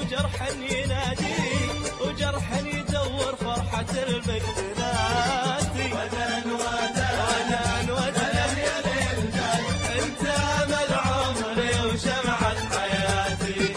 جرح ينادي وجرح يدور فرحة المجدلاتي. ودن ودن ودن ودن يا ليل انت امل عمري وشمعة حياتي.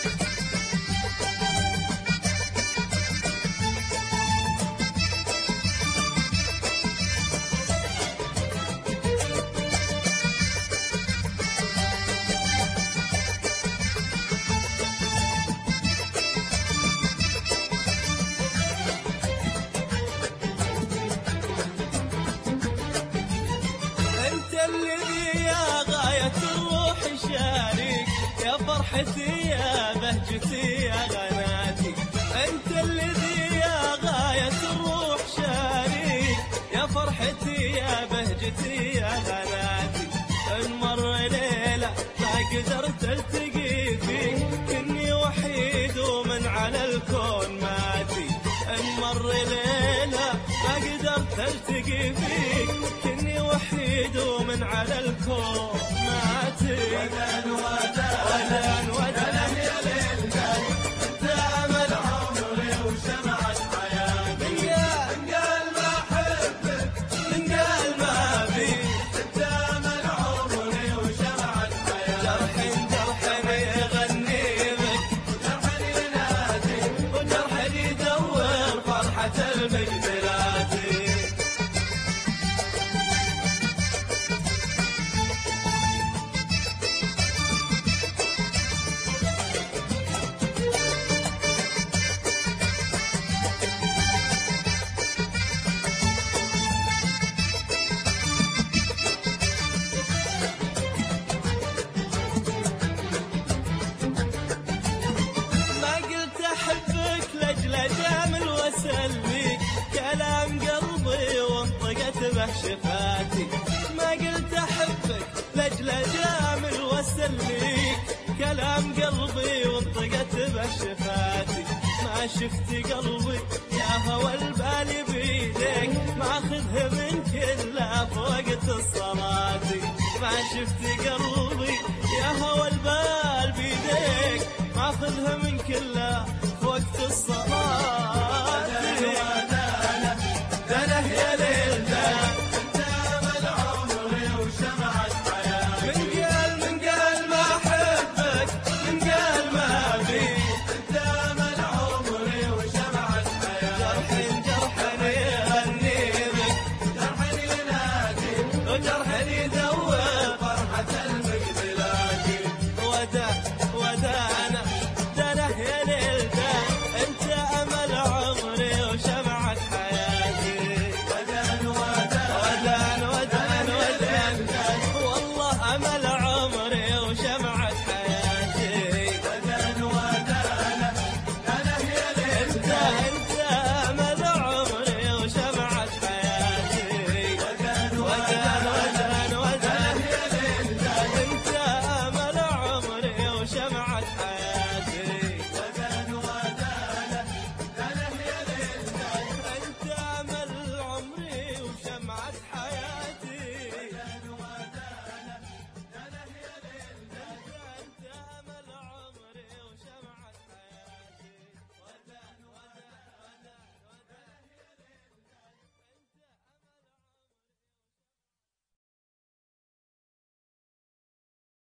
الذي يا غاية الروح شارك يا فرحتي يا بهجتي يا غناتي. انت الذي يا غاية الروح شارك يا فرحتي يا بهجتي يا غناتي. ان مر ليلة ما قدرت التقي فيك كني وحيد ومن على الكون ماتي. ان مر ليلة ما قدرت التقي فيك كني وحيد ومن على الكون ماتي. ودن ودن ودن ودن يا ليل انت امل عمري وشمعة حياتي. من قال ما احبك من قال ما بيك انت امل عمري وشمعة حياتي. جرح يغني بك وجرح ينادي وجرح يدور فرحة المجدلاتي. جامل واسليك كلام قلبي وانطقت به شفاتي. ما قلت احبك لاجل جامل واسليك كلام قلبي وانطقت به شفاتي. ما شفت قلبي يا هوى البال بيديك ماخذه من كله في وقت الصلاة. ما شفت قلبي يا هوى البال بيديك ماخذه من كله